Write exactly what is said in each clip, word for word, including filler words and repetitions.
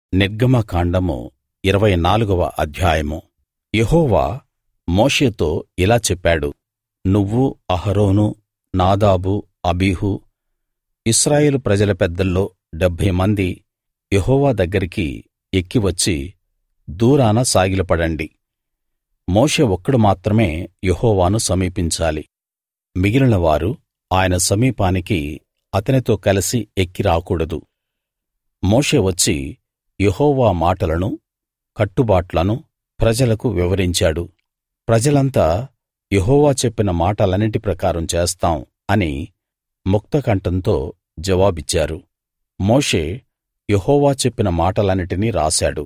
నిర్గమకాండము ఇరవై నాలుగవ అధ్యాయము. యెహోవా మోషేతో ఇలా చెప్పాడు, నువ్వు, అహరోను, నాదాబు, అబీహు, ఇశ్రాయేలు ప్రజల పెద్దల్లో డెబ్భై మంది యెహోవా దగ్గరికి ఎక్కి వచ్చి దూరాన సాగిలపడండి. మోషే ఒక్కడు మాత్రమే యెహోవాను సమీపించాలి. మిగిలిన వారు ఆయన సమీపానికి అతనితో కలిసి ఎక్కి రాకూడదు. మోషే వచ్చి యెహోవా మాటలను, కట్టుబాట్లను ప్రజలకు వివరించాడు. ప్రజలంతా యెహోవా చెప్పిన మాటలన్నిటి ప్రకారం చేస్తాం అని ముక్తకంఠంతో జవాబిచ్చారు. మోషే యెహోవా చెప్పిన మాటలన్నిటినీ రాశాడు.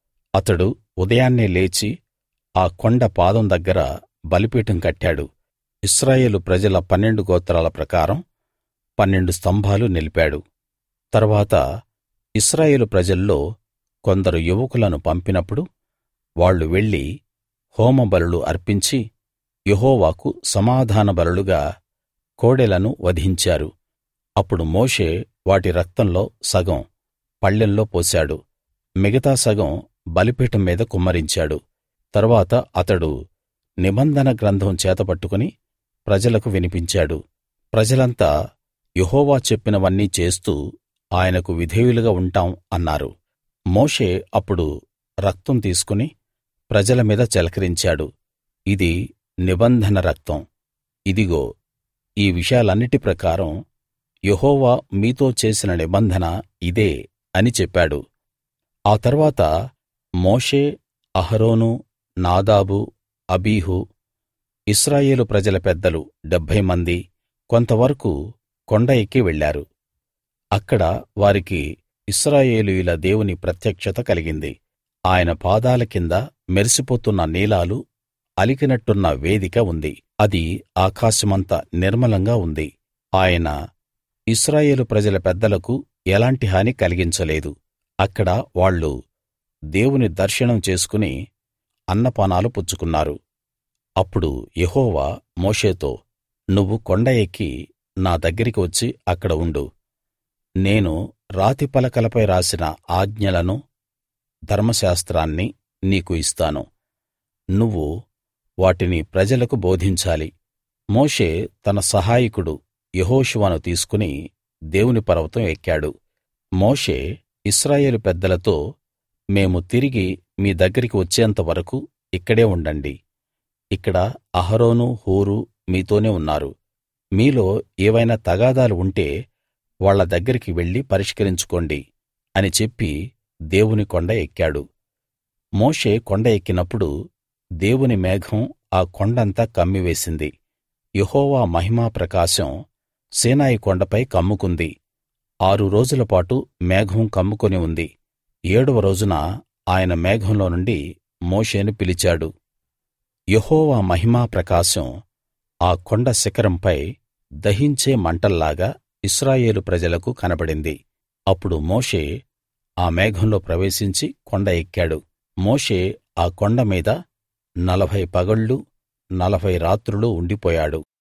అతడు ఉదయాన్నే లేచి ఆ కొండ పాదం దగ్గర బలిపీఠం కట్టాడు. ఇశ్రాయేలు ప్రజల పన్నెండు గోత్రాల ప్రకారం పన్నెండు స్తంభాలు నిలిపాడు. తరువాత ఇశ్రాయేలు ప్రజల్లో కొందరు యువకులను పంపినప్పుడు వాళ్ళు వెళ్లి హోమబలులు అర్పించి యెహోవాకు సమాధాన బలులుగా కోడెలను వధించారు. అప్పుడు మోషే వాటి రక్తంలో సగం పళ్ళెంలో పోశాడు, మిగతా సగం బలిపీఠం మీద కుమ్మరించాడు. తరువాత అతడు నిబంధన గ్రంథం చేతపట్టుకుని ప్రజలకు వినిపించాడు. ప్రజలంతా యెహోవా చెప్పినవన్నీ చేస్తూ ఆయనకు విధేయులుగా ఉంటాం అన్నారు. మోషే అప్పుడు రక్తం తీసుకుని ప్రజల మీద చిలకరించాడు. ఇది నిబంధన రక్తం. ఇదిగో, ఈ విషయాలన్నిటి ప్రకారం యెహోవా మీతో చేసిన నిబంధన ఇదే అని చెప్పాడు. ఆ తర్వాత మోషే, అహరోను, నాదాబు, అబీహు, ఇశ్రాయేలు ప్రజల పెద్దలు డెబ్భై మంది కొంతవరకు కొండ ఎక్కి వెళ్ళారు. అక్కడ వారికి ఇశ్రాయేలీయుల దేవుని ప్రత్యక్షత కలిగింది. ఆయన పాదాల కింద మెరిసిపోతున్న నీలాలు అలికినట్టున్న వేదిక ఉంది. అది ఆకాశమంత నిర్మలంగా ఉంది. ఆయన ఇశ్రాయేలు ప్రజల పెద్దలకు ఎలాంటి హాని కలిగించలేదు. అక్కడ వాళ్ళు దేవుని దర్శనం చేసుకుని అన్నపానాలు పుచ్చుకున్నారు. అప్పుడు యెహోవా మోషేతో, నువ్వు కొండ ఎక్కి నా దగ్గరికి వచ్చి అక్కడ ఉండు. నేను రాతి పలకలపై రాసిన ఆజ్ఞలను, ధర్మశాస్త్రాన్ని నీకు ఇస్తాను. నువ్వు వాటిని ప్రజలకు బోధించాలి. మోషే తన సహాయకుడు యెహోషువను తీసుకుని దేవుని పర్వతం ఎక్కాడు. మోషే ఇశ్రాయేలు పెద్దలతో, మేము తిరిగి మీ దగ్గరికి వచ్చేంత వరకూ ఇక్కడే ఉండండి. ఇక్కడ అహరోను, హూరు మీతోనే ఉన్నారు. మీలో ఏవైనా తగాదాలు ఉంటే వాళ్ళ దగ్గరికి వెళ్లి పరిష్కరించుకోండి అని చెప్పి దేవుని కొండ ఎక్కాడు. మోషే కొండ ఎక్కినప్పుడు దేవుని మేఘం ఆ కొండంతా కమ్మివేసింది. యెహోవా మహిమా ప్రకాశం సీనాయి కొండపై కమ్ముకుంది. ఆరు రోజులపాటు మేఘం కమ్ముకుని ఉంది. ఏడవ రోజున ఆయన మేఘంలో నుండి మోషేను పిలిచాడు. యెహోవా మహిమా ప్రకాశం ఆ కొండ శిఖరంపై దహించే మంటల్లాగా ఇశ్రాయేలు ప్రజలకు కనబడింది. అప్పుడు మోషే ఆ మేఘంలో ప్రవేశించి కొండ ఎక్కాడు. మోషే ఆ కొండ మీద నలభై పగళ్లు నలభై రాత్రులు ఉండిపోయాడు.